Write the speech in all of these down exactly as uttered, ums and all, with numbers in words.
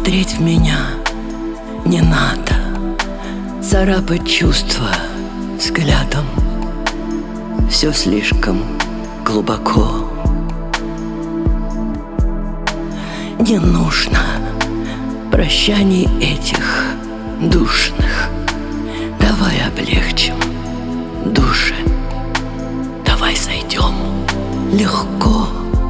Смотреть в меня не надо, царапать чувства взглядом. Все слишком глубоко. Не нужно прощаний этих душных. Давай облегчим души, давай сойдем легко.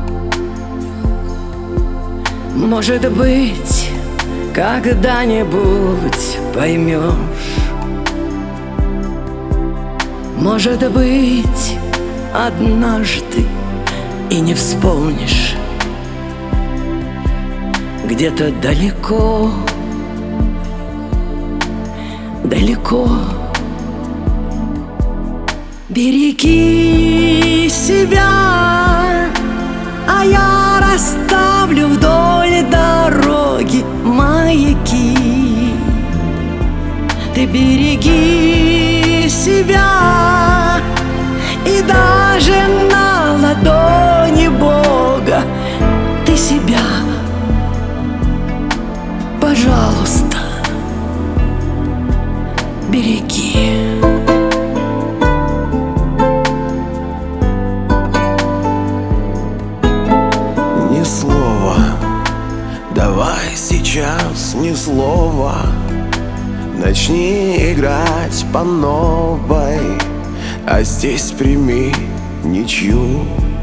Может быть, когда-нибудь поймешь. Может быть, однажды и не вспомнишь. Где-то далеко, далеко. Береги себя, а я расставлю вдоль дороги маяки. Ты береги себя, и даже на ладони Бога ты себя, пожалуйста, береги. Ни слова, давай сейчас ни слова. Начни играть по новой, а здесь прими ничью.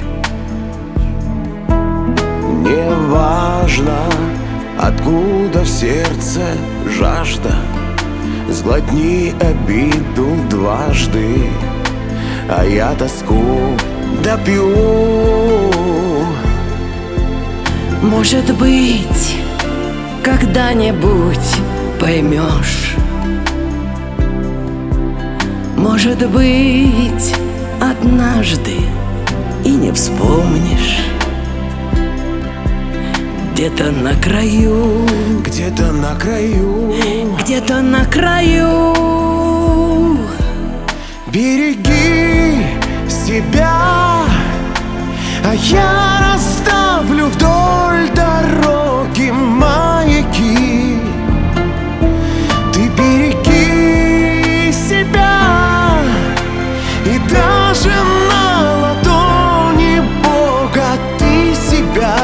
Неважно, откуда в сердце жажда, сглотни обиду дважды, а я тоску допью. Может быть, когда-нибудь поймешь. Может быть, однажды и не вспомнишь. Где-то на краю, где-то на краю, где-то на краю. Береги себя, а я расставлю вдоль дороги маяки. Ты береги себя, и даже на ладони Бога ты себя,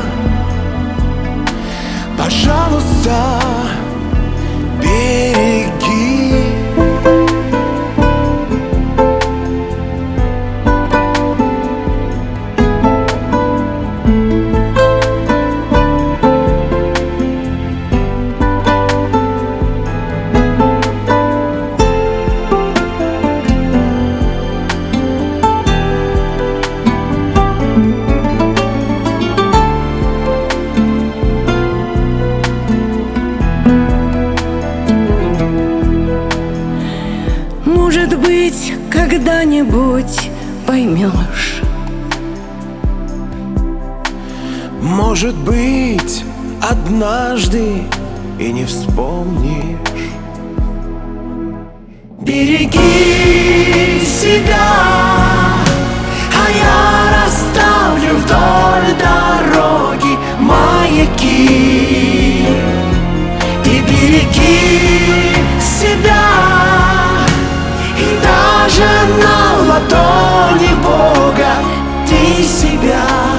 пожалуйста, береги. Может быть, когда-нибудь поймешь. Может быть, однажды и не вспомнишь. Береги себя, а я расставлю вдоль дороги маяки. Ты береги себя, даже на ладони Бога ты себя,